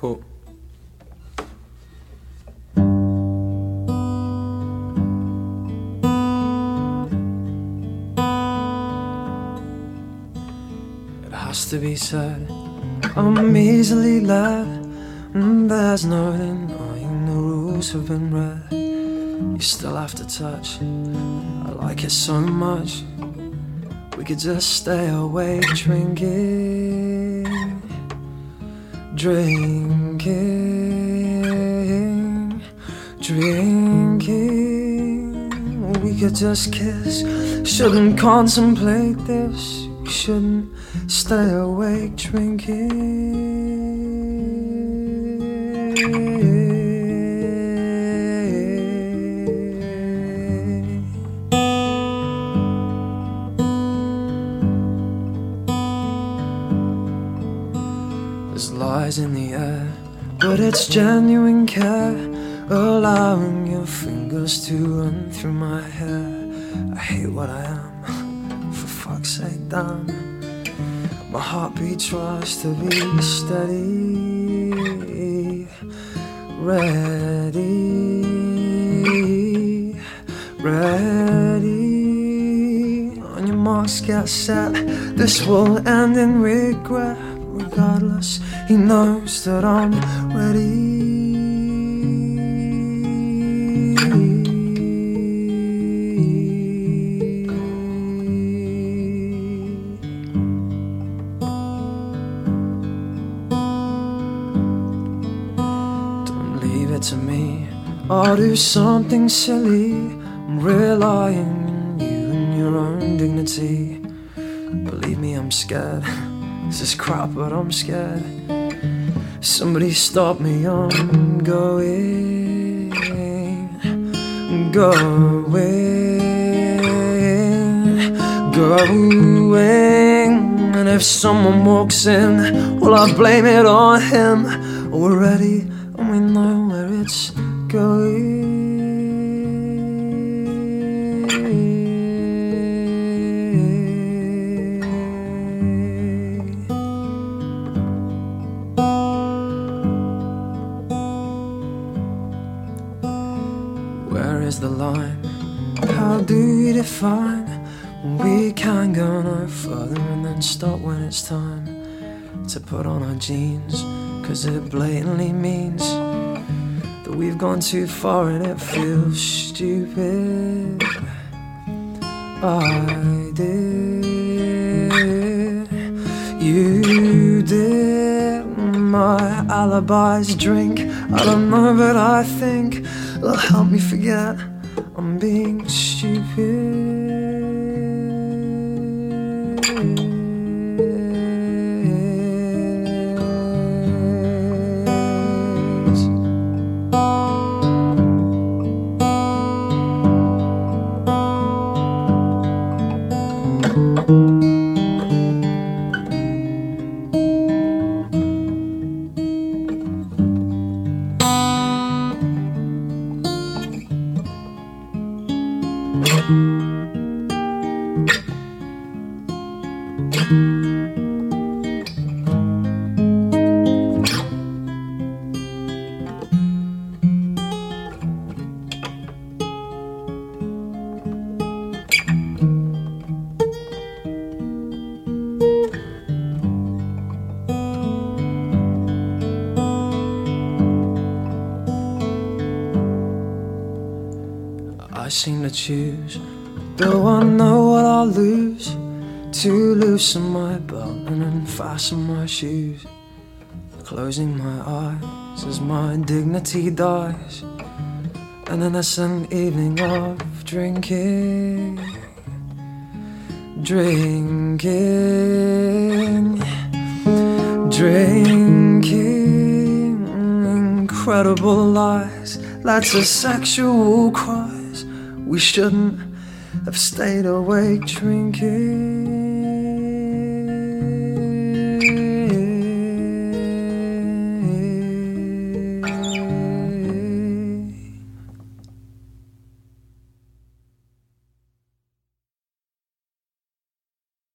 Cool. It has to be said, I'm easily led, and there's no denying the rules have been read. You still have to touch, I like it so much. We could just stay awake drinking, drinking, drinking. We could just kiss, shouldn't contemplate this. We shouldn't stay awake drinking. There's lies in the air, but it's genuine care, allowing your fingers to run through my hair. I hate what I am, for fuck's sake, damn. My heartbeat tries to be steady, ready, ready. On your marks, get set, this will end in regret. Regardless, he knows that I'm ready. Don't leave it to me, I'll do something silly. I'm relying on you and your own dignity. Believe me, I'm scared. This is crap, but I'm scared. Somebody stop me, I'm going, going, going. And if someone walks in, well, I blame it on him. We're ready and we know where it's going. Where is the line? How do you define when we can't go no further and then stop when it's time to put on our jeans? Cause it blatantly means that we've gone too far and it feels stupid. I did, you did. My alibi's drink, I don't know but I think it'll help me forget I'm being stupid. I seem to choose, though I know what I'll lose, to loosen my belt and unfasten my shoes, closing my eyes as my dignity dies. An innocent evening of drinking, drinking, drinking. Incredible lies, lots of sexual cries. We shouldn't have stayed awake drinking.